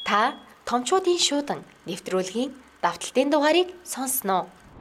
Та томчуудын шуудан нэвтрүүлгийн давталтын дугаарыг сонсноо.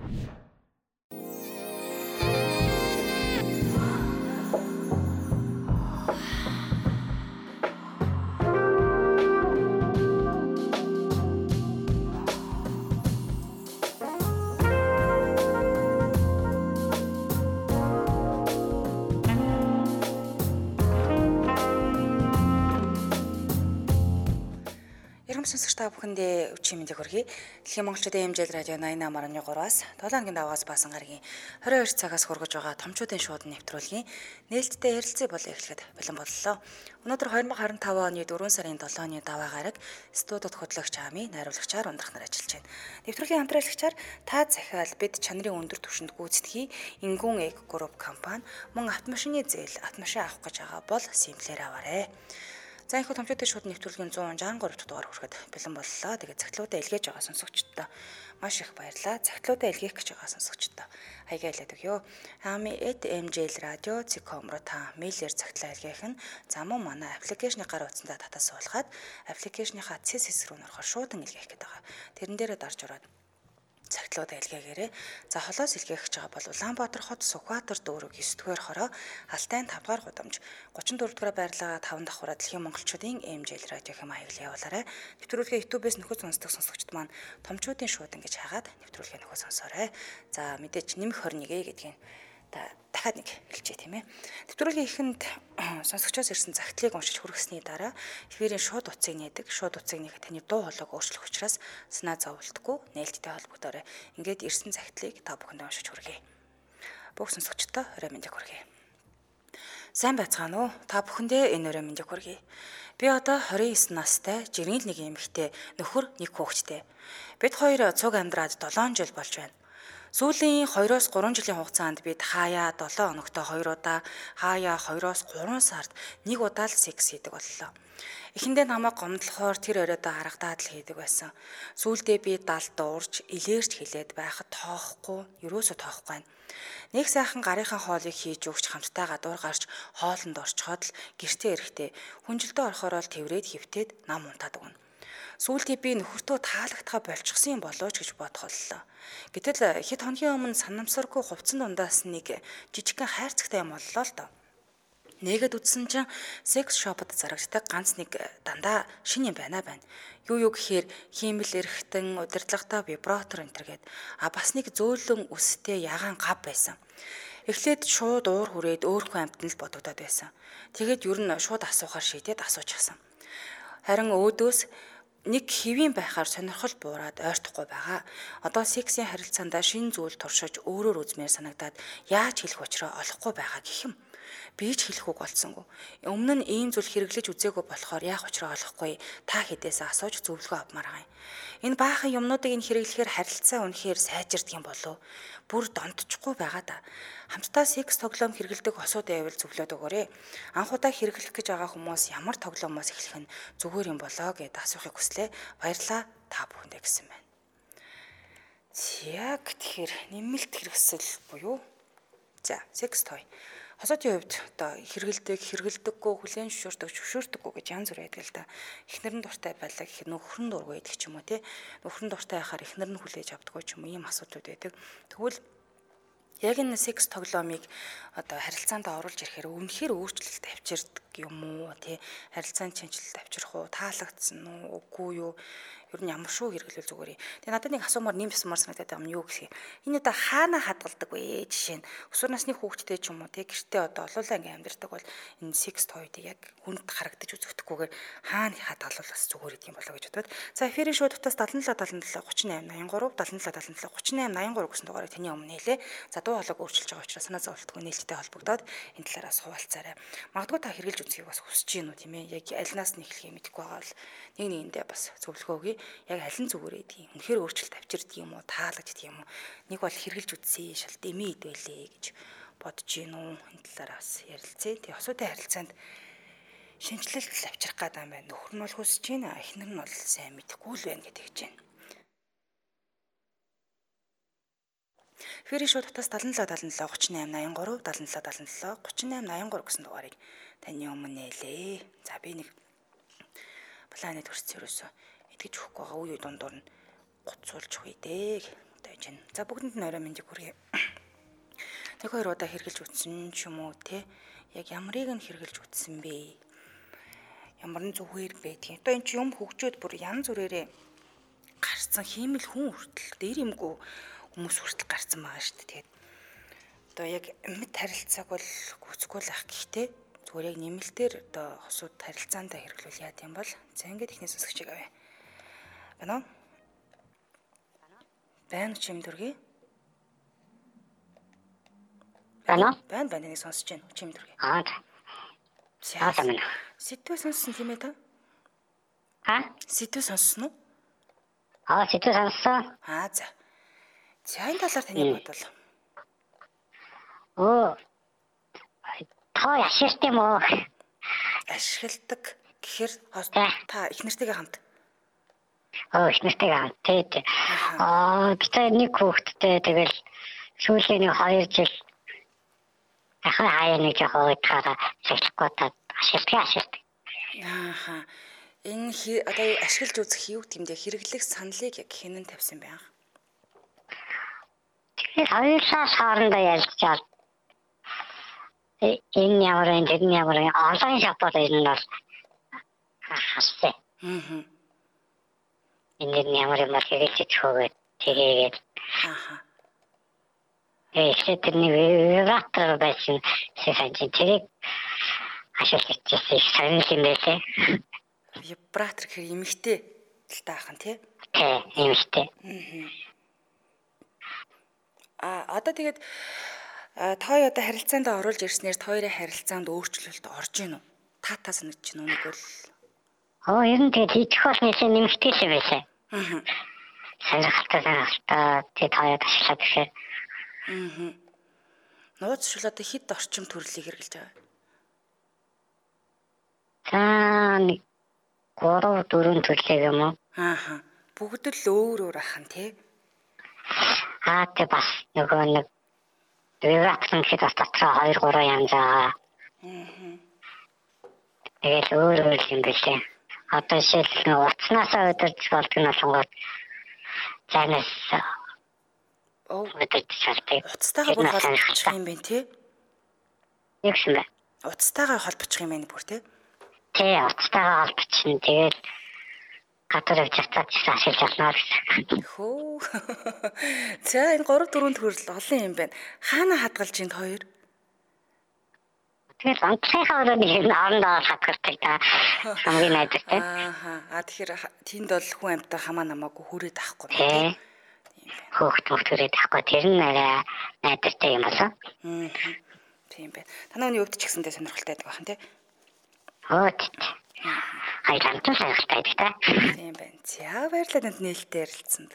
Сонсогч та бүхэндээ өчигдөр мэндийг хүргэе. Дэлхийн монголчуудын хэмжээл радио 88.3-аас 7 хоногийн даваагаас баасан гарагийн 22 цагаас хүргэж байгаа томчуудын шууд нэвтрүүлгийн нээлттэй ярилцъя болон эхлэхэд бэлэн боллоо. Өнөөдөр 2025 оны 4 сарын 7-ны даваа гараг студид хөтлөгч Ами найруулагчаар ундрах нар ажиллаж байна. Нэвтрүүлгийн хамтраалагчаар та захиал бид чанарын өндөр түвшинд гүйцэтгэхий Ингүүн Эк групп компани мөн автомашины зээл автомашин авах гэж байгаа бол Симплэр аваарэ. За их томчуудын шууд нэвтрүүлгийн 163 дахь дугаар хүрэхэд бэлэн боллоо. Тэгээд цагтлуудаа илгээж байгаа сонсогчдод маш их баярлалаа. Цагтлуудаа илгээх гэж байгаа сонсогчдод хаягайлаад өгье. Ami@mjl radio.com руу та мэйлээр цагтлаа илгээх нь замун манай аппликейшны гар утсандаа татас суулгаад аппликейшныхаа цэс хэсэг рүү нөрөхөөр шуудан илгээх гэдэг байгаа. Тэрэн дээрээ дарж ороод цагтлуудаа илгээгээрэй. За холоос илгээх гэж байгаа бол Улаанбаатар хот Сүхбаатар дүүрэг 9-р хороо Алтай 5-р гудамж 34-р байрлага 5 давхраа Дэлхийн монголчуудын MJL радио хэм хаягл явуулаарай. Нэвтрүүлгээ YouTube-ээс нөхөд сонсдог сонсогчд маань томчуудын шууд ингэж хагаад нэвтрүүлгээ нөхөд сонсоорой. За мэдээч нэмэх 21 гэдгийг дахиад нэг хэлчихье тийм ээ. Нэвтрүүлгийн эхэнд сонсогчоос ирсэн загтлыг уншиж хүргэсний дараа эфирийн шууд утсыг нээдэг. Шууд утсыг нээхэд таны дуу хоолойг өөрчлөх учраас санаа зовлтгүй нээлттэй холбогдоорой. Ингээд ирсэн загтлыг та бүхэнд уншиж хүргэе. Бүх сонсогчдоо орой мэндийг хүргэе. Сайн байцгаана уу? Та бүхэндээ энэ орой мэндийг хүргэе. Би одоо 29 настай жиргэн нэг эмэгтэй нөхөр нэг хүүхэдтэй. Бид хоёр цуг амьдраад 7 жил болж байна. Сүүлийн 2-3 жилийн хугацаанд бид хаяа 7 хоногтой 2 удаа, хаяа 2-3 сард 1 удаа л секс хийдэг боллоо. Эхэндээ намайг гомдлохоор тэр оройдоо харагдаад л хийдэг байсан. Сүүлдээ би далд уурж, илээрч хилээд байхад тоохгүй, юусоо тоохгүй байна. Нэг сайхан гарынхаа хоолыг хийж өгч хамтдаа гадуур гарч хоолнд орчход л гэртээ ирэхдээ хүнжилтөө орохоор л тэврээд хөвтөөд нам унтаад өгнө. Сүүлдээ би нөхөртөө таалагдхаа болчихсон юм болоо ч гэж бодох боллоо. Гэтэл хэд хоногийн өмнө санамсаргүй хувцсан дундаас нэг жижигхэн хайрцагтай юм боллоо л доо. Нэгэд үтсэн чинь секс шопод зарагддаг ганц нэг дандаа шин юм байна. Юу гэхээр хиймэл эрэхтэн, удирдлагатай вибратор энтергээд бас нэг зөөлөн үстэй ягаан гав байсан. Эхлээд шууд уур хүрээд өөрхөн амтнд л бодогдоод байсан. Тэгээд ер нь шууд асуухаар шийдээд асуучихсан. Харин өөдөөс нэг хэвийн байхаар сонирхол буураад ойртохгүй байгаа. Одоо сексийн харилцаанд шин зүйл туршиж өөрөөр үзмээр санагдаад яаж хэлэх учраа олохгүй байгаа гэх юм. Би ч хэлэх үг олцсонгүй. Өмнө нь ийм зүйл хэрэглэж үзээгүй болохоор яах учраа олохгүй та хэдээсээ асууж зөвлөгөө авмаар байгаа юм. Энэ баахан юмнуудыг хэрэглэхээр харилцаа үнэхээр сайжирдаг юм болов. Бүр донтчихгүй байгаа да. Хамтдаа секс тоглоом хэрэглэдэг хосуудаа явал зөвлөд өгөөрэй. Анхудаа хэрэглэх гэж байгаа хүмүүс ямар тоглоомоос эхлэх нь зүгээр юм болоо гэд асуухыг хүслээ. Баярлалаа та бүхэндээ гэсэн байна. Яг тэгэхээр нэмэлт хэрэгсэл буюу за секс той. Хосуудын хувьд одоо хэрэгэлдэггүй, хүлээн зөвшөөрдөггүй гэж янз бүр байдаг л да. Эхнэр нь дуртай байлаа гэхэд нөхөр нь дургүй байдаг ч юм уу тий. Нөхөр нь дуртай байхаар эхнэр нь хүлээж авдаггүй ч юм уу ийм асуудлууд байдаг. Тэгвэл яг энэ секс тоглоомыг одоо харилцаанд оруулж ирэхээр үнэхээр өөрчлөлт авчирдаг юм уу тий. Харилцаанд шинжилэлт авчрах уу, таалагдсан уу, үгүй юу? Ер нь ямар шүү хэрэглэл зүгээр. Тэгээ надад нэг асуумаар нэмсмаар санагдаад байгаа юм юу гэхээ. Энэ одоо хаана хадгалдаг вэ? Жишээ нь өсвөр насны хүүхэдтэй ч юм уу тий гэртээ одоо олуулаа ингээм амьдардаг бол энэ секс тойдыг яг хүнд харагдаж үзэгдэхгүйгээр хаана хадгалвал бас зүгээр гэдэг юм болоо гэж бодоод. За эфирийн шууд утас 77 77 38 83 77 77 38 83 гэсэн дугаарыг таны өмнө хэлээ. За дуу хоолойг өөрчилж байгаа учраас санаа зовлтгүй нээлттэй холбогдоод энэ талаараас хуваалцаарай. Магадгүй та хэрэгжилж үзхийг бас хүсэж гин үү тийм ээ. Яг алинаас нь эхлэхийг мэдэхгүй байгаа бол нэг нэгэндээ бас зөвлөгөө өгье. Яг алин зүгээр гэдгийг үнэхээр өөрчлөлт авчирдаг юм уу, таалагддаг юм уу? Нэг бол хэрэгжилж үзье, шал дэмий идвэлээ гэж бодож гин үү? Энэ талаараас ярилцъя. Тэгээ хосуудын харилцаанд шинжилэлт авчрах гэдэг юм байна. Нөхөр нь бол хүсэж байна, эхнэр нь бол сайн мэдэхгүй л байна гэдэг гэж байна. Фэри шууд утас 77 77 38 83 77 77 38 83 гэсэн дугаарыг таны өмнө нээлээ. За би нэг планет хүрсэн ерөөсөө итгэж өгөхгүй байгаа үе дундуур нь гуцуулж өгье дээ гэж байна. За бүгдэнд нь орой мэндийг хүргэе. Нэг хоёр удаа хэрглэж үтсэн ч юм уу те. Яг ямарыг нь хэрглэж үтсэн бэ? Ямар нь зүгээр байдгийг. Одоо эн чи юм хөгжөөд бүр янз бүрээрээ гарцсан хиймэл хүн хүртэл дээр юмгүй хүмүүс хүртэл гарцсан байгаа шүү дээ. Тэгээд одоо яг мэд харилцааг бол гүцэхгүй л ах гэхдээ зүгээр яг нэмэлтээр одоо хосууд харилцаандаа хэрэглүүл яа гэм бол за ингээд ихний сонсогчийг авъя. Байна уу? Байна ч юм дөргий. Байна. Байна нэг сонсож байна. Чим дөргий. За байна. Сэтгүү сонссон тийм ээ та? Сэтгүү сонссон уу? Сэтгүү сонссон. За. За энэ талаар таны бодол. Та ашигтай юм уу? Ашигладаг гэхээр та их нартайгаа хамт. Их нартайгаа хамт. Тэгээд бид нэг хүүхэдтэй тэгэл сүүлийн 2 жил ахаа хаяа нэг жоохон удаараа ашиглахгүй та ашигладаг. Энэ одоо ашиглаж үзэх юу гэмдэ хэрэглэх саналыг яг хинэн тавьсан байна. Тэгэхээр хоёулаа хоорондоо ярилцаад энэ ямар онлайн шопоор энэ нь бол хассан. Энэ ямар юм хэрэглэж өгөөд тэгээд эхлээд тэрний вибратор байсан сэсэнчин тэрийг ашиглаж их сонирхол юм байлээ. Вибратор гэхээр эмэгтэй л таахан тий? Эмэгтэй. Одоо тэгээд та хоёр одоо харилцаанд оруулж ирснээр та хоёрын харилцаанд өөрчлөлт орж ийн үү? Та санагдаж байна уу нэг бол? Ер нь тэгээд хийх бол нэлээд нэмэгтэй л байсан. Сонирхолтой тэгээд хоёр ашиглаад гэхээр. Нууц шил одоо хэд орчим төрлийг хэрэглэж байгаа? За 3-4 төрлийг юм уу? Бүгд л өөр ахын тий? Тэг бас нөгөө нэг вибратор гэхэд бас дотроо 2-3 янз байгаа. Тэгээд өөр юм билээ. Одоо жишээл утаснасаа өдөрж болдог нь болохоор зайнаас өдөрж шалтгаан. Утастайгаа бүр холбочих юм байна тий? Яг шиг байна. Утастайгаа холбочих юм байна бүр тий? Тий, утастайгаа холбочихно. Тэгээд гадар явж цацаад ашиглаж болно гэсэн. Хөө. За энэ 3-4 төрөл олон юм байна. Хаана хадгалж энд хоёр? Тэгээд онцгойхоо нэг хоорондоо хадгалдаг та. Хамгийн найдвартай. Тэгэхээр тэнд бол хүн амьтаа хамаа намаагүй хүрээд авахгүй тийм. Хөөхт хүрээд авахгүй тэр нь арай найдвартай юм болоо. Тийм байна. Танаа өний өвдөж гисэндээ сонирхолтой байдаг бахан тий. Хайламтай сонирхолтой байдаг та. Тийм байна. За баярлалаа танд нээлттэй ярилцсанд.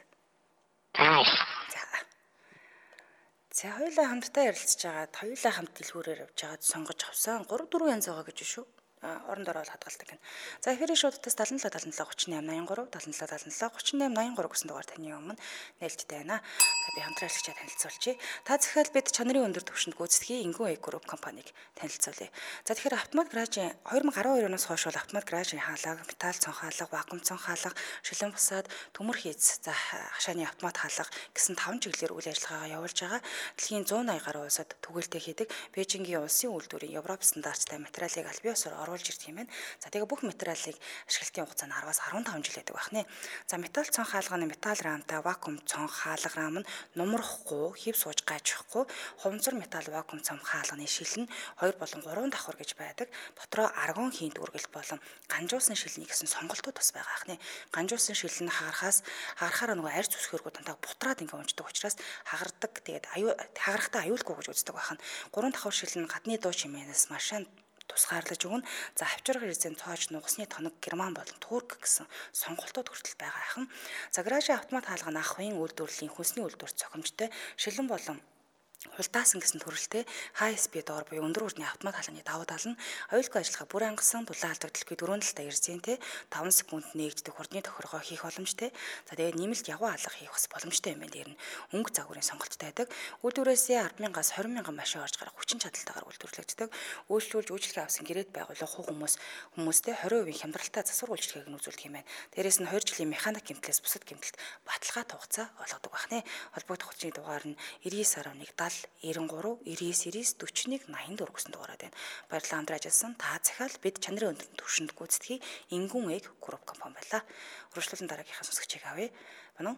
За хоёулаа хамтдаа ярилцж байгаад хоёулаа хамт дэлгүүрээр явж байгаад сонгож авсан 3-4 янз байгаа гэж шүү. Оронд ороод хадгалдаг гэнэ. За эфирийн шуудтаас 77 77 38 83 77 77 38 83 гэсэн дугаар таны өмнө нээлттэй байна. Би хамтран ашиглаж танилцуулъя. Та захиал бид чанарын өндөр түвшинд гүйцэтгэх Ингүн Групп компанийг танилцуулъя. За тэгэхээр автомат гаражийн 2012 оноос хойш бол автомат гаражийн хаалга, металл цонх хаалга, вакуум цонх хаалга, шилэн бусаад, төмөр хийц, за хашааны автомат хаалга гэсэн 5 чиглэлээр үйл ажиллагаагаа явуулж байгаа. Дэлхийн 180 гаруй улсад түгээлтэй хийдэг Бээжингийн улсын үйлдвэрийн Европ стандарттай материалыг аль биесээр оруулж ирдэг юм байна. За тэгээ бүх материалыг ашиглалтын хугацаа нь 10-аас 15 жил байдаг байна. За металл цонх хаалганы металл рамтай вакуум цонх хаалга рам нь нумрахгүй, хэв сууж гайжихгүй, хуванцар металл вакуум цонх хаалганы шил нь 2 болон 3 давхар гэж байдаг. Дотроо аргон хийн дүүргэлт болон ганжуулсан шилний гэсэн сонголтууд бас байгаа хнэ. Ганжуулсан шил нь хагарахаараа нөгөө арьс үсгэргүүд тантаа бутраад ингээ унждаг учраас хагардаг. Тэгээд хагарахтаа аюулгүй гэж үздэг байна. 3 давхар шил нь гадны дуу чимээнээс машин тусгаарлаж өгнө. За авчиргын эзэн цоож нугасны тоног Герман болон Турк гэсэн сонголтууд хүртэл байгаа ахын. За гаражийн автомат хаалга нь ах хувийн үйлдвэрлэлийн хүнсний үйлдвэрт цохимжтой шилэн болон Хулдаасан гэсэн төрөлтэй high speed door буюу өндөр хүртний автомат халааны давуу тал нь аюулгүй ажиллагаа бүр ангасан дулаан алдагдaltaгүй дөрөв талтай эрзэн те 5 секунд нээгддэг хурдны тохиргоо хийх боломжтой. За тэгээд нэмэлт яваа алга хийх бас боломжтой юм байна. Тэр нь өнгө загварын сонголттой байдаг. Үйлдвэрээсээ 10,000-аас 20,000 машин орж гарах хүчин чадалтайгаар үйлдвэрлэгддэг. Үйлчлүүлж үйлчлэгээ авсан гэрээд байгуулах хүмүүстэй 20% хямдралтай засвар үйлчлэгээг нь үзүүлдэг юм байна. Дээрээс нь 2 жилийн механик гэмтлээс бусад гэмтэлт баталгаатай хугацаа олгодог байна. Холбогдох хүчний дугаар нь 99.1 93 99 41 84 гэсэн дугаараар байна. Баярлалаа хамтран ажилласан та захиал бид чанарын өндөр түвшинд гүйцэтгэх Ингүн Эг групп компани байлаа. Үргэлжлүүлэн дараагийнхаа сонсогчийг авъя. Байна уу?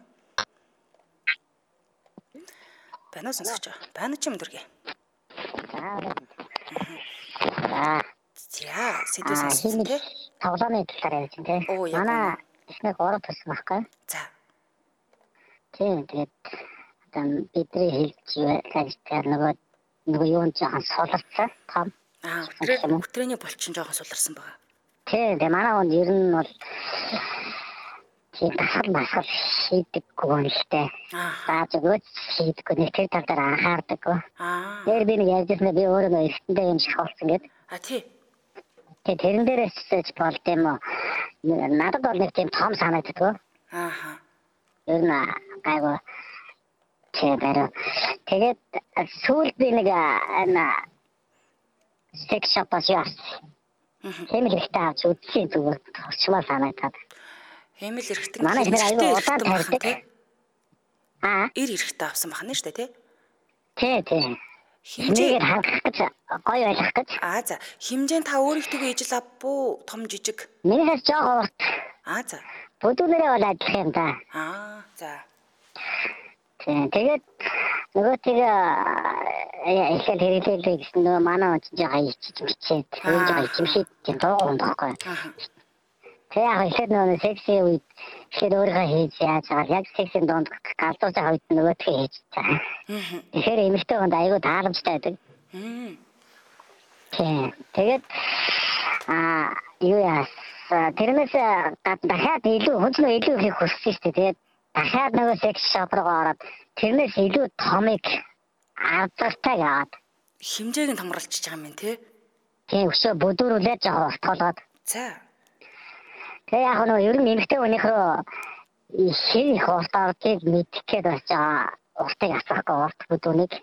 Байна уу сонсогч? Байна ч юм дургий. За, сэдвээ сонссон тий. Тоглоомын талаар ярьж байна тий. Манай ихнийх 3 төсөн байхгүй. За. Тийм тэгээд бидний хэлж байгаа нөгөө юу нь жоохон суларсан том. Өтрээний болчин жоохон суларсан байгаа. Тийм манай хүн ер нь бол тийм масгал хийдэггүй юм л дээ. Зааж өгөөч хийдэггүй нэг тэр тал дээр анхаардаггүй. Тэр би нэг ярьжсэн би өөрөө эргэндээ юм шиг болсон гэдэг. Тий. Тэгээд тэрэн дээрээс болд юм уу? Надад бол нэг тийм том санагддаг. Ер нь гайгүй. Тэгээд сүүлд би нэг секс шопоос явсан. Хэмэл ихтэй авч үзсэн зүгээр тусмаа санагдаад. Хэмэл эрэхтэн манай ихнэр аягүй удаан тарьдаг. Ир эрэхтээ авсан бахна шүү дээ тий. Хэмжээгээр хангах гэж гоё ойлгох гэж. За хэмжээнд та өөрийнхөө ижил авбуу том жижиг. Минийхээс жоохон урт. За. Бүдүүнэрээ бол адилхан юм да. За. Тэгээд нөгөөтэйг эхлээд хэрэглээлээ гэсэн нөгөө манай хүн жоохон ичиж мичээд жоохон ичимшээд тийм дууган байхгүй. Тэгээ яг эхлээд нөгөө секси үед эхлээд өөрийнхөө хийж яаж байгаа яг сексийн донд галзууж байгаа үед нөгөөтгөө хийж байгаа. Тэгэхээр эмэгтэй хүнд аягүй тааламжтай байдаг. Тэгээд юу яас тэрнээс дахиад илүү хүнснөө илүү хийх хүссэн шүү дээ. Тэгээд дахиад нөгөө секс шоп руу ороод тэрнээс илүү томыг авцартай яваад хэмжээг нь томруулчих байгаа юм тий. Тийм өшөө бүдүүрүүлээд жоо устгалаад. За. Тэгээ яг нөгөө ер нь эмэгтэй хүнийх рүү их урт ордыг мэдэх гээд бас жаа уртыг асахгүй урт бүдүүнийг.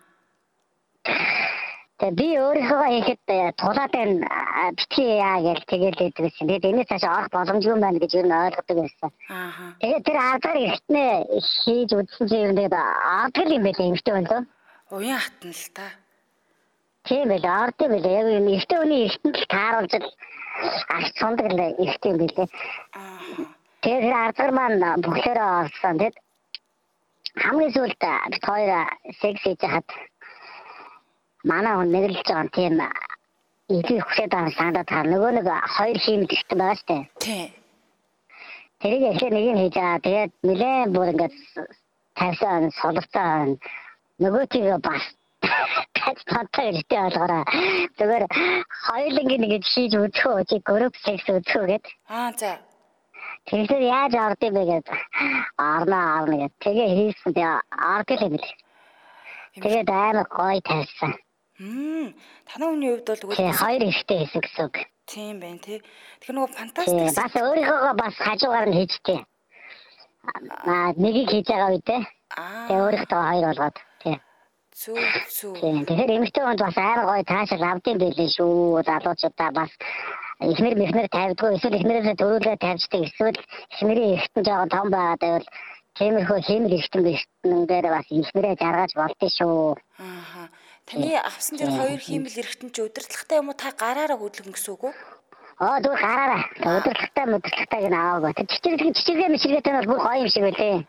Тэгээ би өөрийнхөө хийхэд тулаатай битгий яа гэж тэгээл дэдэг гэсэн. Тэгээд энэс цааш орох боломжгүй юм байна гэж ер нь ойлгодог байсан. Тэгээд тэр аргаар ихтнээ хийж үзсэн чинь ер нь тэгээд ордог юм байлээ эмэгтэй хүн лөө. Уян хатна л та. Тийм байлээ ордог байлээ. Яг эмэгтэй хүний ихтэн тааруулж агт сундаг л ихтэй юм байлээ. Тэгээд тэр аргаар маань бүхлээрээ орсон. Тэгээд хамгийн сүүлд бид хоёр секс хийж хаад манай хүн нэрлэж байгаа тийм илүү хүсэж байгаа санагдаад таа нөгөө нэг хоёр хиймэл ихтэй байгаа штэ. Тий. Тэрийг эхлээд нэг нь хийж байгаа. Тэгээд нэлээд бүр ингээд тавьсан солилцоо нөгөөтийг бас тантаа иртэй болгоорой. Зүгээр хоёулангийн нэг хийж үзхөө чи групп секс үзхөө гэд. За. Тэгэхээр яаж ордё бэ гэд арна гэд. Тэгээ хийсэн тэгээ ордё юм бэл. Тэгээд амар гоё тавьсан. Танай хүний хувьд бол үгүй хоёр ихтэй хийсэн гэсэн үг. Тийм байна тий. Тэгэхээр нөгөө фантастик бас өөрийнхөө бас хажуугаар нь хийжтэй. Нэгийг хийж байгаа үедээ. Тэгээ өөрийнхөө хоёр болгоод тий. Зүг. Тэгэхээр эмэгтэй хүнд бас амар гоё таашаал авдсан байлээ шүү. Залуучуудаа бас эхнэр тавьдгүй эсвэл эхнэрээс төрүүлээ тавьждаг эсвэл эхнэрийн эргэтэн жоохон том байгаад байвал тиймэрхүү хэмэл эргэтэн дээр бас эхнэрээ жаргаж болдсон шүү. Таны авсан тэр хоёр хэмэл эргэтэн чи удирдлагатай юм уу та гараараа хөдлөн гэсэн үг үү? Зүгээр гараараа. Удирдлагатай гэнэ аваагаа. Тэр чичиргээ мичиргээтэй бол бүр гоё юм шиг байлээ.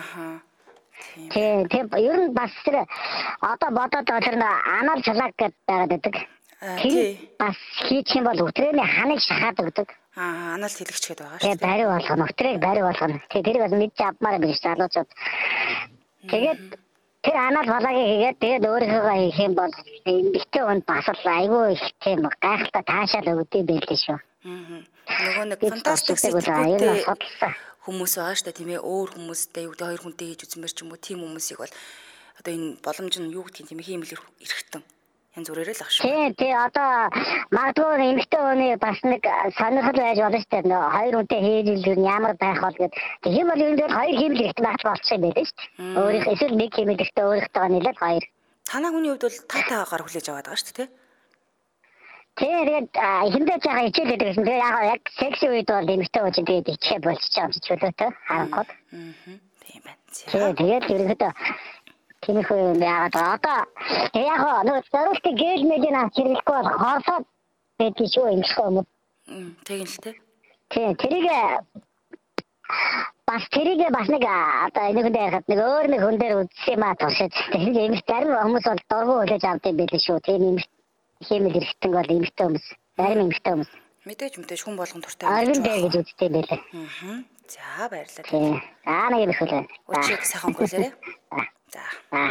Тийм ер нь бас тэр одоо бодоод тэр анал чалаг гэдэг байгаад байдаг. Тэр бас хийх юм бол өтрээний ханыг шахаад өгдөг. Анал хэлэгч гээд байгаа шүү. Тэгээ бари болгоно. Өтрийг бари болгоно. Тэр бас мэдж авмаар биш залуучууд. Тэгээд тэр анал балаагийн хийгээд тэгээд өөрийнхөө хийх юм бол эмэгтэй хүнд бас айгүй их тийм гайхалтай таашаал өгдөг байлээ шүү. Нөгөө нэг фантастик сэтгүүлтэй хүмүүс байгаа шүү дээ тийм ээ өөр хүмүүстэй юу хоёр хүнтэй хийж үзмэр ч юм уу тийм хүмүүсийг бол Одоо энэ боломж нь юу гэдгийг тийм их юм эргэтэн янз бүрээр л ах шүү. Тий одоо магадгүй эмэгтэй хүний бас нэг сонирхол байж болно шүү дээ. Хоёр үнтэй хийлэл ямар байх бол гэдэг. Тийм бол энэ дээр хоёр хэмэл ихтэй байх болчихсон юм байна шүү дээ. Өөрийнх эсвэл нэг хэмэл ихтэй өөрийнхтэйгээ нийлээд хоёр. Танаа хүний хувьд бол таатаагаар хүлээж аваад байгаа шүү дээ. Тэгээд хиндэж байгаа хичээл гэдэг юм. Тэгээд яг секси үед бол эмэгтэй хүн тэгээд хичээ болчих юм чи чөлөөтэй харангууд. Тийм байна. Тэгээд ерөнхийдөө тиймэрхүү юм яагаад одоо яг нэг зорилтыг гээл мэлийн авч хэрэглэхгүй бол хорсоод байдаг шүү эмэгтэй хүмүүс. Тэгин л тий. Тийм тэрийг бас нэг одоо энэхэндээ ярихад нэг өөр нэг хүн дээр үзсэн юм туршиж тэгээд эмэгтэй зарим хүмүүс бол дургу хүлээж авдаг байлээ шүү. Тийм эмэгтэй хэмэл хэрэгтэн бол эмэгтэй хүмүүс. Зарим эмэгтэй хүмүүс. Мэдээж хүн болгон туртай гэж гэж үздэг юм байлээ. За баярлалаа. Тийм. Нэг юм хэлээ. Өчиг сайхан өнгөрүүлээрэй. За.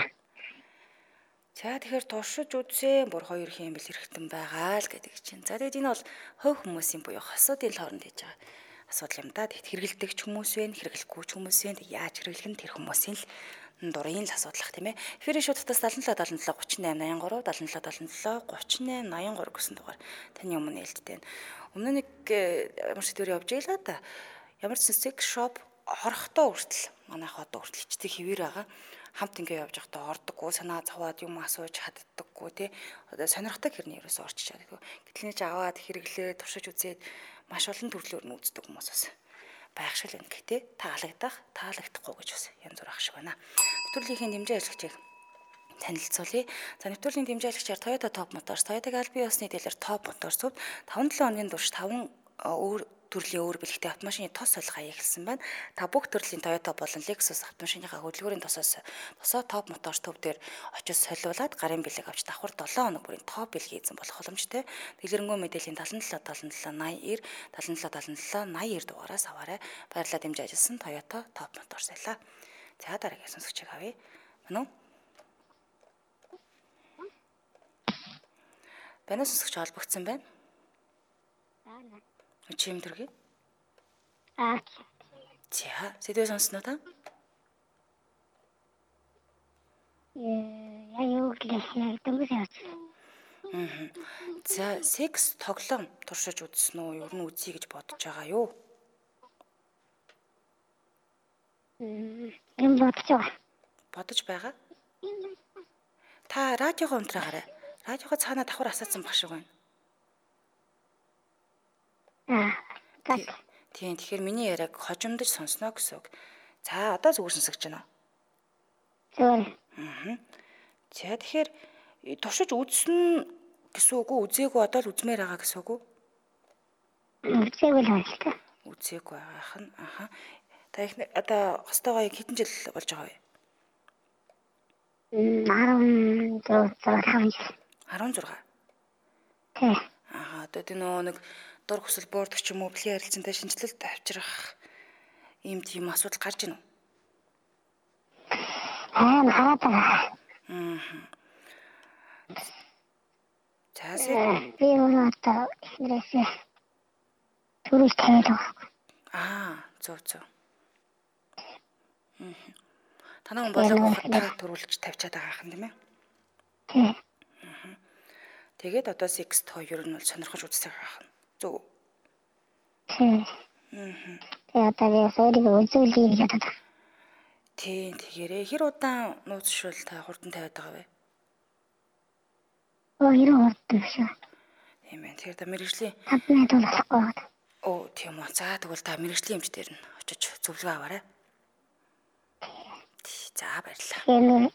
За тэгэхээр туршиж үзсэн бүр хоёр хэмэл хэрэгтэн байгаа л гэдэг чинь. За тэгээд энэ бол хувь хүмүүсийн буюу хосуудын хооронд хийж байгаа асуудал юм да. Тэгэхэд хэрэгэлдэг ч хүмүүс вэ, хэрэглэхгүй ч хүмүүс вэ. Яаж хэрэглэх нь тэр хүмүүсийн л дурын л асуудал тийм ээ. Эфирийн шуудтаас 77 77 38 83 77 77 38 83 гэсэн дугаар таны өмнө нээлттэй. Өмнө нэг ямар ч төр явж ийлээ да. Ямар ч sex shop орохтой хүртэл манайх одоо хүртэл хичдэг хэвээр байгаа. Хамт ингээ явж байхдаа ордоггүй, санаа зовоод юм асууж чаддаггүй тий. Одоо сонирхдаг хэрний ерөөсөө орчиж чаддаггүй. Гэтлэнэж аваад хэрэглээ, туршиж үзээд маш олон төрлөөр нь үздэг хүмүүс бас байх шил энэ гэхдээ таалагдахгүй гэж бас янз бүр ах шиг байна. Нэвтрүүлгийн дэмжээ ажигчийг танилцуулъя. За нэвтрүүлгийн дэмжээ ажигчаар Toyota Top Motors, Toyota-г аль бие усны дилер Top Motors-д 5-7 хоногийн турш 5 төрлийн өөр бэлэгтэй автомашины тос солих аягласан байна. Та бүх төрлийн Toyota болон Lexus автомашиныхаа хөдөлгүүрийн тосоо Top Motors төв дээр очиж солиулаад гарын бэлэг авч давхар 7 хоног бүрийн топ бэлэг эзэн болох боломжтой. Дэлгэрэнгүй мэдээллийн 77 77 80 77 80 дугаараас аваарай. Баярлалаа дэмжиж ажилласан Toyota Top Motors байлаа. За дараагийн сонсогчийг авъя. Мөн үү? Бэнэ сонсогч холбогдсон байна. Чим дэргээ? За, сэдвээ сонсноо та? Я юу гэлээ дөнгөж явсан. За, секс тоглоом туршиж үзсэн үү? Ер нь үзье гэж бодож байгаа юу? Бодож байгаа? Та радиогоо унтраагарай. Радиогоо цаанаа давхар асаацсан баг шиг байна. Тийм тэгэхээр миний яриаг хожимдож сонсноо гэсэн үг. За одоо зүгээр сонсогч байна. Зүгээр. За тэгэхээр туршиж үзсэн гэсэн үг үү? Үзээгүй одоо л үзмээр байгаа гэсэн үг үү? Үзээгүй л байна л та. Үзээгүй байгаах нь. Та их одоо хостойгоо хэдэн жил болж байгаа вэ? 16. Тий. Одоо тийм нэг дур хүсэл буурдаг ч юм уу бэлгийн харилцаантай шинжилэлт авчрах ийм тийм асуудал гарч ийн үү? Хараад байгаа. За би өөрөө одоо эхнэрээсээ түрүүс тавиад байгаа. Зөв. Танаа хүн болоогүй хатаа төрүүлж тавьчаад байгаа юм тийм ээ? Тий. Тэгээд одоо секс той ер нь бол сонирхож үздэг байгаа юм. Зөв. Тий. Тэгээд одоо сойрыг үзүүлээ гэдэг. Тийм тэгээрээ хэр удаан нууцшвал та хурдан тавиад байгаа вэ? 90 хурдан шүү. Тийм ээ. Тэгэхээр та мэрэгжлийн 5 минут болохгүй байна. Тийм үү. За тэгвэл та мэрэгжлийн эмч дээр нь очиж зөвлөгөө аваарай. За баярлалаа.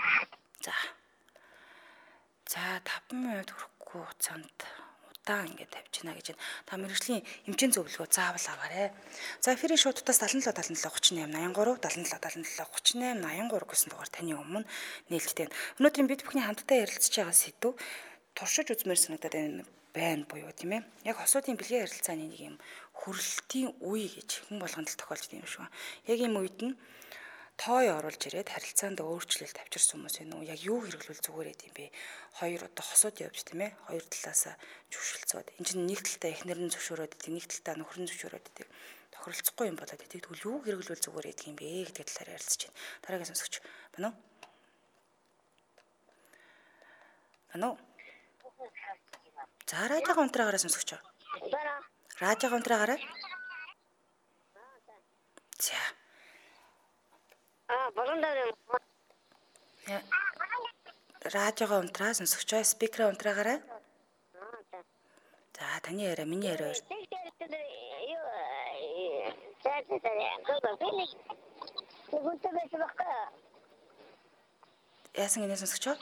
За 5 минут хүрэхгүй хугацаанд удаан ингээд тавьж гинэ гэж та мэрэгжлийн эмчийн зөвлөгөө заавал аваарай. За эфирийн шуудтаас 77 77 38 83 77 77 38 83 гэсэн дугаар таны өмнө нээлттэй. Өнөөдрийн бид бүхний хамтдаа ярилцж байгаа сэдв туршиж үзмээр санагдаад байна буюу тийм ээ. Яг хосуудын бэлгийн харилцааны нэг юм хүрлэлтийн үе гэж хүн болгонд л тохиолддог юм шиг байна. Яг ийм үед нь той оруулж ирээд харилцаанд өөрчлөлт авчирсан хүмүүс энэ үү? Яг юу хэрэглүүл зүгээр эд юм бэ? Хоёр одоо хосууд явж тийм ээ. Хоёр талаасаа зөвшөөрөлцөөд. Энд чинь нэг талдаа эхнэр нь зөвшөөрөөд идэг, нэг талдаа нөхөр нь зөвшөөрөөд идэг. Тохиролцохгүй юм болоод идэг. Тэгвэл юу хэрэглүүл зүгээр эд юм бэ гэдэг талаар ярилцж байна. Дараагийн сонсогч байна уу? Байна уу? За радио унтраагаараа сонсогч. Радио унтраагаараа. За. Радио унтраа сонсогч. Спикер унтраагаараа. За таны яриа миний яриа. Яасан гинэ сонсогч?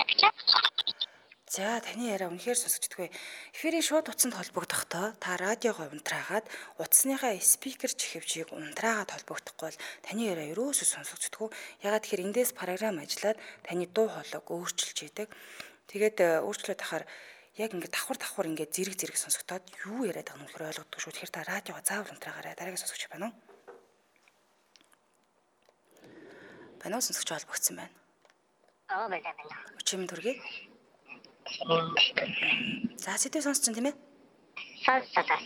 За таны яриа үнэхээр сонсогддгүй. Эфирийн шууд утсанд холбогдохдоо та радиогоо унтраагаад утасныхаа спикер чихвчийг унтраагаад холбогдохгүй бол таны яриа ерөөсөө сонсогддгүй. Ягаад тэгэхээр эндээс програм ажиллаад таны дуу хоолойг өөрчилж идэг. Тэгээд өөрчлөлт ахаар яг ингээд давхар ингээд зэрэг сонсогдоод юу яриад байгаа нь үнэхээр ойлгодгүй шүү. Тэгэхээр та радиогоо заавал унтраагаарай. Дараагийн сонсогч байна уу? Байна уу сонсогч холбогдсон байна. байна. Өчигдөр төргий. За сэдв сонсч тийм ээ? Сонсоо.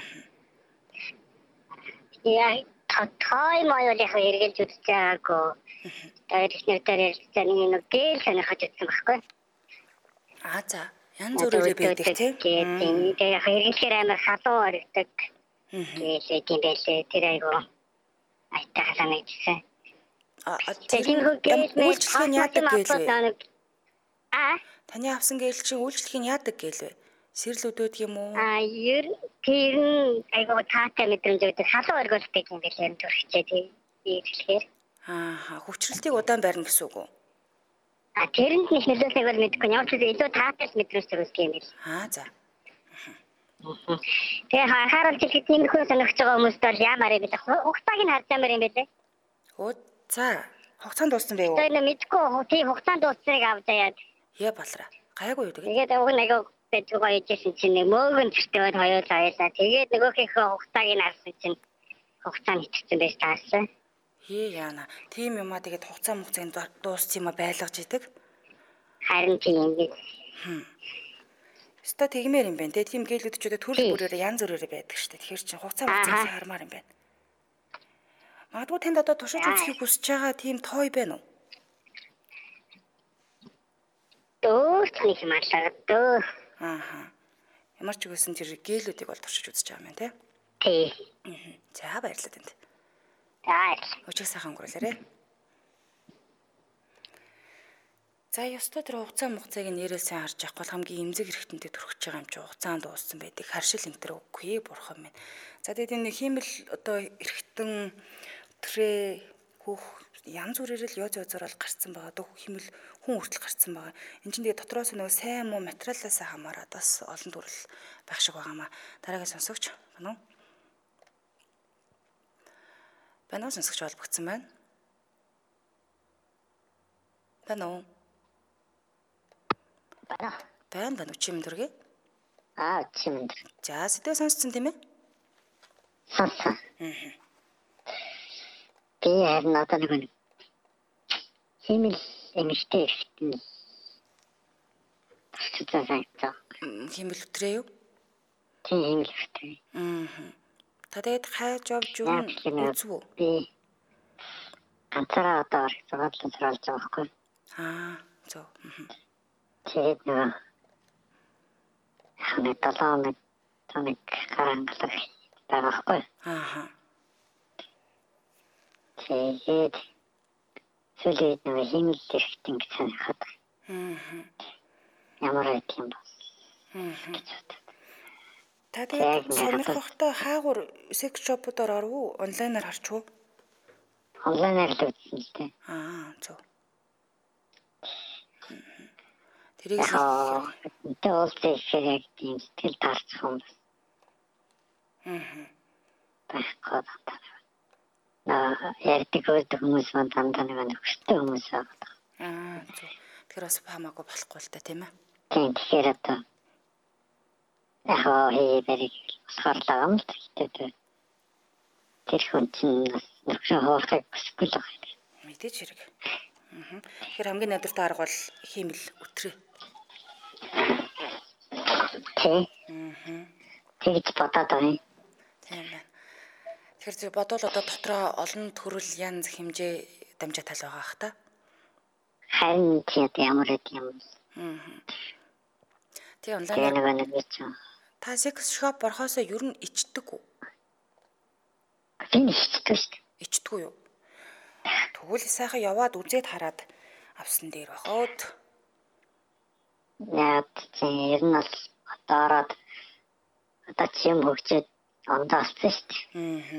Яа, той моёлын хэрэгэлж үзэж байгаагүй. Тэгэхээр нэг гээл сонирхож үзсэн байхгүй. За янз бүрээр байдаг тийм. Тэгээд хэрэглэхээр амар халуун ордог. Тийм байлээ. Тэр айгу айтаа санагдсан. Үйлчлэг нь яадаг гээл вэ? Таны авсан гээл чинь үйлчлэг нь яадаг гээл вэ? Сэрэл өдөөд юм уу? Ер нь айгу таатай мэдрэмж өгдөг. Халуун оргилдаг юм байлээ төрхчээ тийм. Тэгэхээр. Хүчрэлтийг удаан барина гэсэн үг үү? Тэрэнд нэг нөлөөлөхийг бол мэдэхгүй. Ямар ч зүйл илүү таатай мэдрэмж төрүүлдэг юм бэл. За. Тэгээ хараад хэлэхэд нэмэрхүү сонирхож байгаа хүмүүст бол яамаар юм бэл. Хугацааг нь харж ямар юм бэлээ? За. Хугацаанд дууссан бэ юу? Тэгээ мэдгүй тийм хугацаанд дууссныг авч аяад. Яа балраа. Гайгүй юу тэгээ. Тэгээд уг нэг бэдгүй яжсэн чинь нэг мөөгөн зөртөөд хоёулаа аяасаа. Тэгээд нөгөөхийнхөө хугацааг нь харсан чинь хугацаа нэтгцэн байж таасан. Яана. Тийм юмаа тэгээд хугацаа мөцөнд дууссан юм байлгаж идэг. Харин тийм юм. Өстой тэгмээр юм байна. Тийм гэлүүдчүүдэд төрөл бүрээр янз бүрээр байдаг шүү дээ. Тэгэхээр чинь хугацаа мөцөнд хармаар юм байна. Магадгүй танд одоо туршиж үзхийг хүсэж байгаа тийм той байна уу? Дөөсний хэмаалаа дөө. Ямар ч үгүйсэн тэр гэлүүдийг бол туршиж үзэж байгаа юм тий. За баярлалаа танд. Өчиг сайхан өнгөрүүлээрэй. За ёстой тэр хугацаа мугцааг нэрээ сайн харж явах бол хамгийн эмзэг хэрэгтэнтэй төрөж байгаа юм чи хугацаанд дууссан байдаг. Харшил энтер үгүй бурхан минь. За тэгээд энэ хиймэл одоо эргэтэн трэ хүүх янз бүрээр л ёозоор гарцсан байгаа. Дөө хиймэл хүн хүртэл гарцсан байгаа. Энд чинь тэгээд дотроос нөгөө сайн муу материалаас хамаарат бас олон төрөл байх шиг байгаамаа. Дараагийн сонсогч байна уу? Байна уу сонсогч холбогдсон байна. Байна уу? Байна өчигдөр төргий. Өчигдөр. За сэдвээ сонсцсон тийм ээ? Сонссон. Би харин одоо нэг химэл эмэгтэй ихтэн. Химэл өтрөө юу? Тийм химэл өтрөө. Та тэгээд хайж авч юу үзв үү? Би ганцаараа одоо зугаалж байгаа байхгүй. Зөв. Тэгээд нэг 7 тоног гарангалах байхгүй. Тэгээд сүүлээд нэг химэл ихтэн гэсэн хат. Ямар юм бэ? Та тэгээд сонирхохтой хаагур секс шопуудаар оров уу? Онлайнаар харч уу? Онлайнаар л үзсэн л дээ. Зөв. Тэрийг уулзах яг тийм сэтгэл таарчих юм байна. Байхгүй байна. Ярьдаг хүмүүс дандаа нэг өстэй хүмүүс байна. Зөв. Тэгэхээр бас хамаагүй болохгүй л та тийм ээ. Тийм тэгэхээр одоо хэрэг болохоор юм л гэдэг. Тэр хүн чинь нөхөр хоолхыг бүсгүй л байгаа юм. Мэдээж хэрэг. Тэгэхээр хамгийн найдвартай арга бол хиймэл өтрөө. Тэгж бодоод байна. Тийм байна. Тэгэхээр бодвол одоо дотроо олон төрөл янз хэмжээ дамжаатай л байгаа хта. Харин тийм ямар юм. Тий Тэгээ онлайнаар нэг гэж. та секс шоп борхосоо ер нь ичдэг үү? Тийм ичдэг шүү дээ. Ичдэггүй юу? Тэгвэл сайхан яваад үзээд хараад авсан дээр бахад. Яа тийм ер нь бол одоо ороод одоо чим хөгчөөд ондоо олцсон шүү дээ.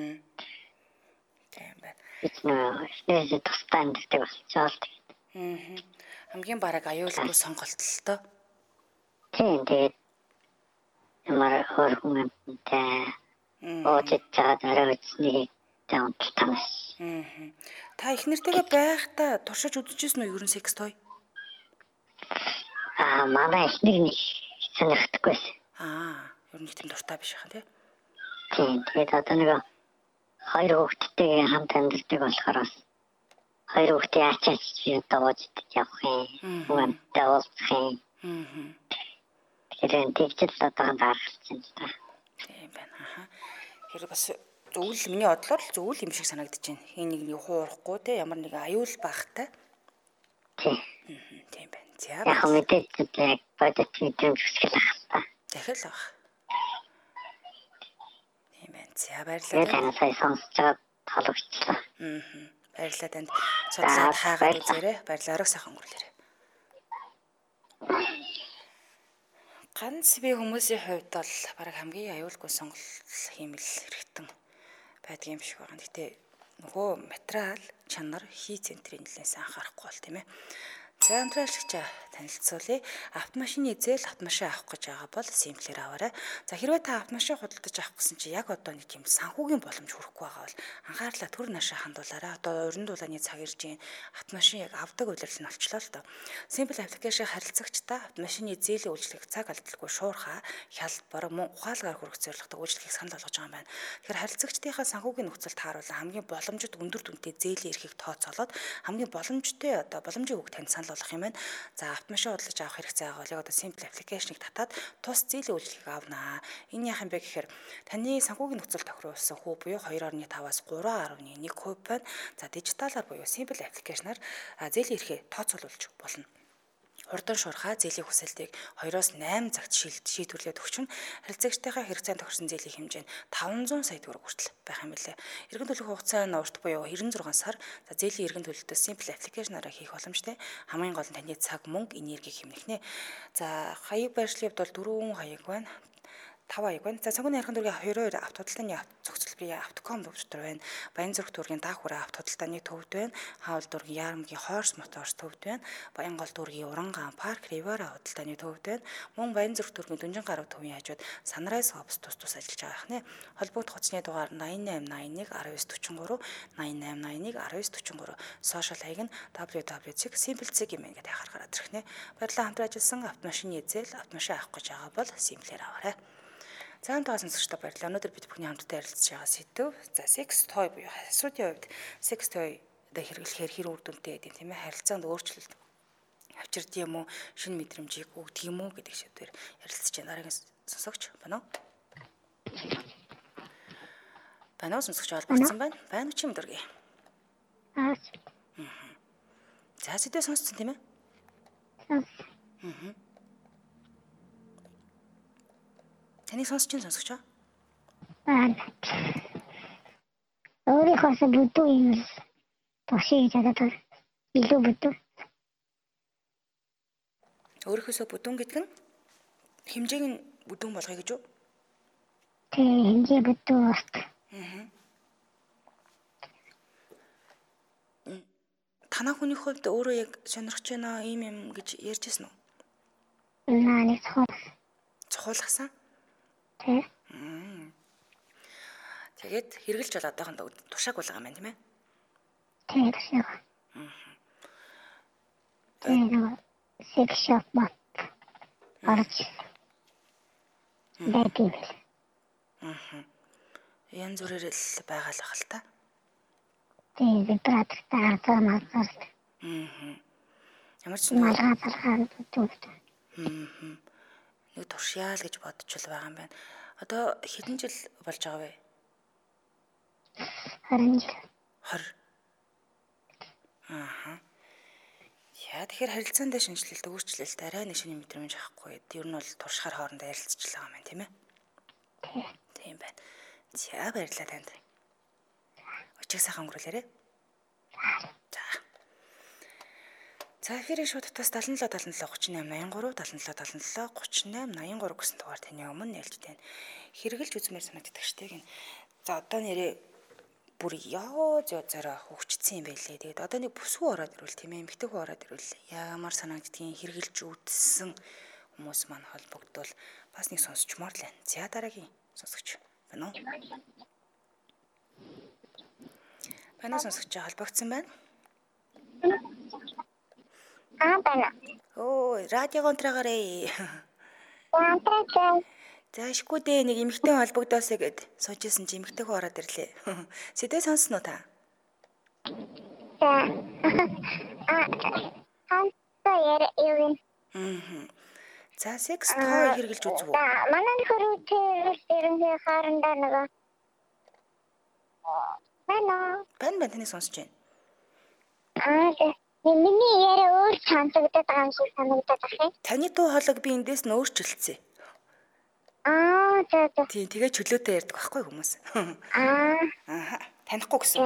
Тийм байна. Бид нөө тустай амьддаг болчихвол тэгээд. Хамгийн бараг аюулгүй сонголт л тоо. Тийм тэгээд ямар өөр хүмүүнтэй өөдөж чаад арай үсний таамталтай. Та их нэртэйгээ байхдаа туршиж үзчихсэн үү ерөн секс той? Манай эхнэр нэг сонирхдаггүйсэн. Ер нь тийм дуртай биш хаа тий. Тийм тэгээд одоо нэг хоёр хүүхэдтэй хамт амьдардаг болохоор бас хоёр хүүхдээ ачаач дагаж явах юм. Хүмүүнтэй уулзах юм. Тэгэхээр тэгчл одоо гаргалцсан л та. Тийм байна. Тэгэхээр бас зөвл миний бодлоор л зөвл юм шиг санагдаж байна. Хин нэг хуурахгүй те ямар нэг аюул багтай. Тийм байна. За. Яг мэдээж яг бодит мэдрэмж хүсгэл ахалта. Дахил баг. Тийм байна. За баярлалаа. Тэгээд сая сонсож байгаа тоологчлаа. Баярлалаа танд. Судлаад хаагаад үзээрэй. Баярлалаа. Орой сайхан өнгөрлөөрэй. Ганц би хүмүүсийн хувьд бол баг хамгийн аюулгүй сонголт хиймэл хэрэгтэн байдаг юм шиг байна. Гэтэ нөгөө материал, чанар, хий центрийн нэлээс анхаарахгүй бол тийм ээ. За хамтраалагчаа танилцуулъя. Автомашины зээл автомашин авах гэж байгаа бол Simple-ээр аваарай. За хэрвээ та автомашин худалдаж авах гэсэн чи яг одоо нэг юм санхүүгийн боломж хүрэхгүй байгаа бол анхаарлаа төр наашаа хандуулаарай. Одоо уран дулааны цаг ирж гин автомашин яг авдаг үйлрэл нь олчлоо л доо. Simple аппликейшн харилцагчдаа автомашины зээлийн үйлчлэгийг цаг алдалгүй шуурхаа, хялбар, мөн ухаалгаар хүргэх зорилготой үйлчлэгийг санал болгож байгаа юм байна. Тэгэхээр харилцагчдынхаа санхүүгийн нөхцөлд тааруулан хамгийн боломжит өндөр дүнтэй зээлийн эрхийг тооцоолоод хамгийн боломжтой боломжийн үг танд санал болох юм байна. За автомашин худалдаж авах хэрэгцээ байгаа бол яг одоо Simple аппликейшнийг татаад тус зээлийн үйлчлэгийг авнаа. Энэ яах юм бэ гэхээр таны санхүүгийн нөхцөл тохируулсан хүү буюу 2.5-аас 3.1% байна. За дижиталаар буюу Simple аппликейшнаар зээлийн эрхээ тооцоолуулж болно. Хурдан шуурхаа зээлийн хүсэлтийг 2-8 цагт шийдвэрлээд өгч нь харилцагчдынхаа хэрэгцээнд тохирсон зээлийн хэмжээ нь 500 сая төгрөг хүртэл байх юм билээ. Иргэн төлөх хугацаа нь урт буюу 96 сар. За зээлийн иргэн төлөлтөө Simple аппликейшнаараа хийх боломжтой. Хамгийн гол нь таны цаг, мөнгө, энерги хэмнэх нэ. За хаяг байршлын хувьд бол 4 хаяг байна. 5 хаяг байна. За санхүүгийн хархан дүүргийн 22 авто худалдааны зохицолбарын автоком төвдөр байна. Баянзүрх дүүргийн даах хүрээ авто худалдааны төвд байна. Хаул дүүргийн Ярамгийн Хорс моторс төвд байна. Баянгол дүүргийн Уранган парк Ривара худалдааны төвд байна. Мөн Баянзүрх дүүргийн Дүнжин гарав төвийн хажууд Sunrise Hops тус ажиллаж байгаа хэрнээ. Холбогдох хуцсны дугаар 8881 1943 8881 1943. Сошиал хаяг нь www.simple.cg ингээд харахаар гараад ирэх нэ. Баярлалаа хамтран ажилласан автомашины зээл автомашин авах гэж байгаа бол Simple-ээр аваарай. Цаан таа сонсогчдод баярлалаа. Өнөөдөр бид бүхний хамтдаа ярилцж байгаа сэдв. За sex toy буюу асуудын хувьд sex toy дэ хэрэглэхээр хэр үр дүнтэй гэдэг тийм ээ харилцаанд өөрчлөлт авчирд юм уу, шинэ мэдрэмжийг өгдөг юм уу гэдэг шийдвэр ярилцж байна. Дараагийн сонсогч байна уу? Байна уу сонсогч олбогдсон байна. Байна уу чи юм дургий? За сэдвээ сонссон тийм ээ? Таны сонсож сонсогч аа? Өөрийнхөөс бүдүү юм тушиг чадаад илүү бүдүү. Өөрийнхөөсөө бүдүүн гэдэг нь хэмжээг нь бүдүүн болгоё гэж үү? Тэгээ хэмжээ бүдүү болт. Танаа хүний хувьд өөрөө яг сонирхож байна ийм юм гэж ярьжсэн үү? Нэг Цохуулгасан? Тэг. Тэгээд хэрглэж бол одоохондоо тушааг болгоо юм байна тийм ээ? Тэгээд тушааг. Тэгээд sex shop мат. Арч. Бэдил. Янз бүрээр л байгаа л бахал та. Тэгээд вибратортай хазар мазар. Ямар ч малгай төвд. Нэг туршиал гэж бодож л байгаа юм байна. Одоо хэдэн жил болж байгаа вэ? 20 жил. 20. За тэгэхээр харилцаанд шинжилэлт, өөрчлөлт арай нэг шинэ мэдрэмж авахгүй. Ер нь бол туршихаар хоорондоо ярилцчихлаа юм байна, тийм ээ? Тийм байна. За баярлалаа танд. Өчиг сайхан өнгөрүүлээрэй. За. За эфирийн шууд татаас 77 77 38 87 77 77 38 83 гэсэн дугаар таны өмнө нээлттэй байна. Хэрэгэлж үзмээр санагддаг штеп гин. За одоо нэрээ бүр яа зороо хөгжсөн юм байлээ. Тэгээд одоо нэг бүсгүй ороод ирвэл тийм ээ, эмгтэй хүү ороод ирвэл ямар санагддгийг хэрэгэлж үзсэн хүмүүс маань холбогдвол бас нэг сонсчмоор л байна. За дараагийн сонсогч байна уу? Байна сонсогч холбогдсон байна. Байна. Оо, радио контрагаарэ. Контрагаа. За шгүй дээ нэг эмэгтэй холбогдоосэй гэд суужсэн чи эмэгтэй хүү ороод ирлээ. Сэдвээ сонссон уу та? За. Юу юм? За секс тоо хэрэгжилж үзв үү? Манай нөхөр ерөнхий харандаа нөгөө. Бан таны сонсож байна. Миний яриа өөр санагдаад байгаа юм шиг санагдаад байна. Таны дуу хоолойг би эндээс нь өөрчилсөн. За. Тийм тэгээ чөлөөтэй ярьдаг байхгүй хүмүүс. Танихгүй гэсэн.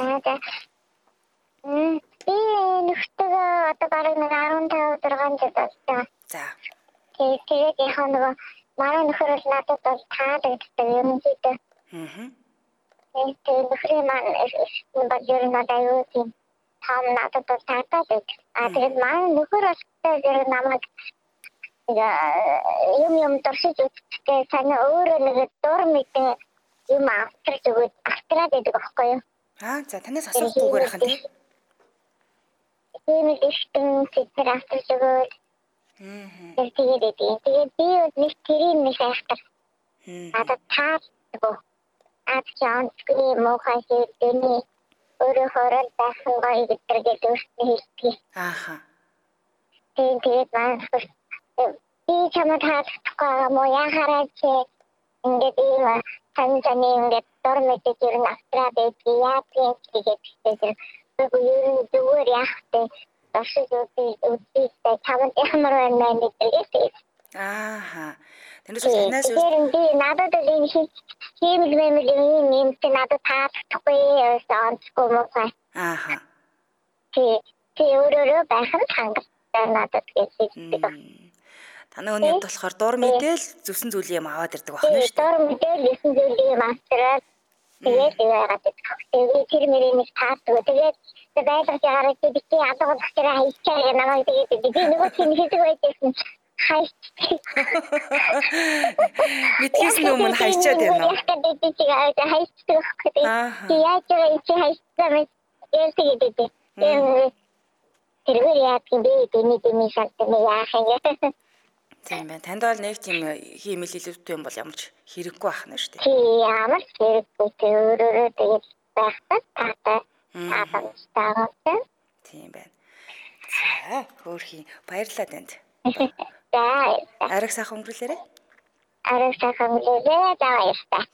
Би нөхдөөгөө одоо бараг нэг 15 6 жил болсон. За. Тэгээд яхаа нөгөө манай нөхөр л надад бол таалагддаг юм хийдэг. Тэгээд нөхрийн маань баг ер нь аюу тийм том надад бол таалагддаг. Тэгээд манай нөхөр бол намайг юм дурсаж үзтээ санаа өөрөө нэг дур мэдээ юм авчирч өгөөд автраад байдаг байхгүй юу? За танаас асуухгүйгээр хань тийм. Тийм ихтэй авчирч өгөөд. Тэгээд би нэг тэрийн нэг айхтар. Надад таалагддаг. Аачаан скрийн мохай хийдний өөрөө хорол байсан гоё гэдэргээд өөртөө хэлдэг. Тэгээд маань би чамд хаалтгаа мо яхараач ингээд ийм таньжаны ингээд дор мэдээж ер нь австраад яа тэгээд ер нь зүгээр яахтай дашиг үгүй чамд ямар байна гэдэг. Тэрнээс танаас би надад энэ хиймэл юм надад таалагдахгүй онцгүй мохай. Тий өөрөө байх нь хангалттай надад гэдэг. Таны өнөөд болохоор дур мэдээл зүсэн зүйл юм аваад ирдэг байна шүү дээ. Дур мэдээл зүсэн зүйл юм аваад тэгээд яагаад гэвэл тэр мөрийн нэг таалдаг. Тэгээд байлгаж яагаад би алга дахираа хайчаа намайг тэгээд би нөгөө тийм хэдэг байдсан. Мэдхээс өмнө хайчаад байна уу? Хайчдаг гэдэг. Яаж чи хайчсан мэт тэгээд тэргээр яа тийм би шалтгаан яах юм. Тийм байна. Танд бол нэг тийм хиймэл илүүтэй юм бол ямар ч хэрэггүй байх нь шүү дээ. Тийм ямар ч хэрэггүй өөрөө тэгээд байхдаа таатай. Тийм байна. За хөөрхийн баярлалаа танд. За. Ариг сайхан өнгөрүүлээрэй. Ариг сайхан өнгөрүүлээ. Баярлалаа.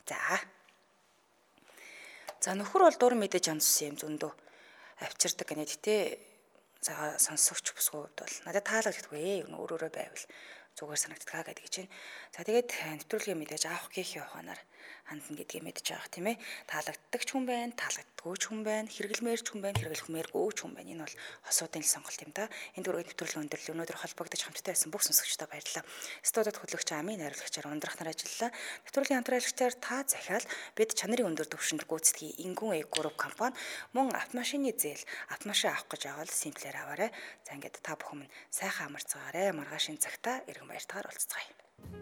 За нөхөр бол дур мэдээж онцсон юм зөндөө авчирдаг гэнэ. Гэтэ за сонсогч бүсгүүд бол надад таалагддаггүй. Өөрөөрөө байвал зүгээр санагддаг гэдэг чинь. За тэгээд нэвтрүүлгийн мэдээж авах гэх яваханаар хандна гэдгийг мэдж байгаа тийм ээ. Таалагддаг ч хүн байна, таалагддаггүй ч хүн байна, хэрэглэмээр ч хүн байна, хэрэглэхмээргүй ч хүн байна. Энэ бол хосуудын сонголт юм да. Энэ дөрвийн нэвтрүүлгийн өндөрлөл өнөөдөр холбогдож хамтдаа байсан бүх сонсогчдод баярлалаа. Студид хөтлөгч Амийн найруулагчаар ундрахнаар ажиллалаа. Нэвтрүүлгийн хамтраалагчаар та захиал бид чанарын өндөр түвшинд гүйцэтгэх Ингүн Эг групп компани мөн автомашины зээл, автомашин авах гэж байгаа бол Simple-ээр аваарай. За ингээд та бүхэн минь сайхан амарцгаарай. Маргаашийн цагта иргэн баяртайгаар уулзцгаая.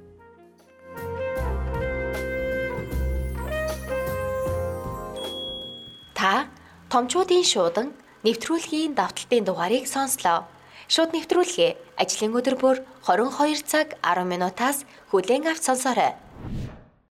Та томчуудын шуудан нэвтрүүлгийн давталтын дугаарыг сонслоо. Шууд нэвтрүүлгээ ажлын өдөр бүр 22 цаг 10 минутаас хүлээн авч сонсоорой.